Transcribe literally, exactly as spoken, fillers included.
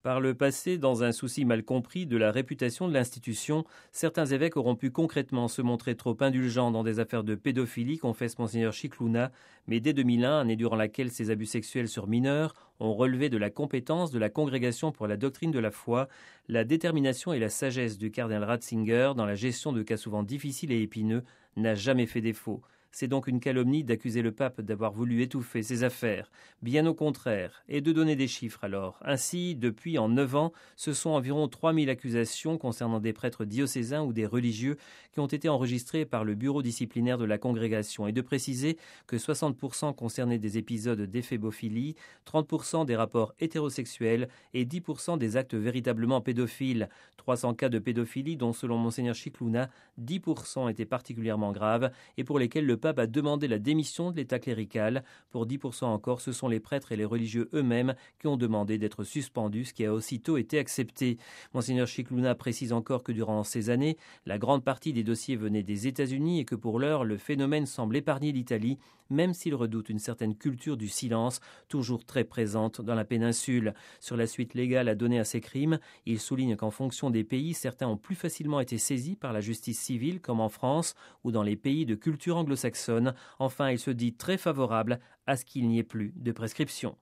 Par le passé, dans un souci mal compris de la réputation de l'institution, certains évêques auront pu concrètement se montrer trop indulgents dans des affaires de pédophilie, confesse Monseigneur Scicluna, mais dès deux mille un, année durant laquelle ces abus sexuels sur mineurs ont relevé de la compétence de la Congrégation pour la doctrine de la foi, la détermination et la sagesse du cardinal Ratzinger dans la gestion de cas souvent difficiles et épineux n'a jamais fait défaut. C'est donc une calomnie d'accuser le pape d'avoir voulu étouffer ses affaires. Bien au contraire, et de donner des chiffres alors. Ainsi, depuis en neuf ans, ce sont environ trois mille accusations concernant des prêtres diocésains ou des religieux qui ont été enregistrées par le bureau disciplinaire de la congrégation. Et de préciser que soixante pour cent concernaient des épisodes d'éphébophilie, trente pour cent des rapports hétérosexuels et dix pour cent des actes véritablement pédophiles. trois cents cas de pédophilie dont, selon Monseigneur Scicluna, dix pour cent étaient particulièrement graves et pour lesquels le pape a demandé la démission de l'État clérical. Pour dix pour cent encore, ce sont les prêtres et les religieux eux-mêmes qui ont demandé d'être suspendus, ce qui a aussitôt été accepté. Monseigneur Scicluna précise encore que durant ces années, la grande partie des dossiers venaient des États-Unis et que pour l'heure, le phénomène semble épargner l'Italie, même s'il redoute une certaine culture du silence, toujours très présente dans la péninsule. Sur la suite légale à donner à ces crimes, il souligne qu'en fonction des pays, certains ont plus facilement été saisis par la justice civile, comme en France ou dans les pays de culture anglo-saxonne. Enfin, il se dit très favorable à ce qu'il n'y ait plus de prescription.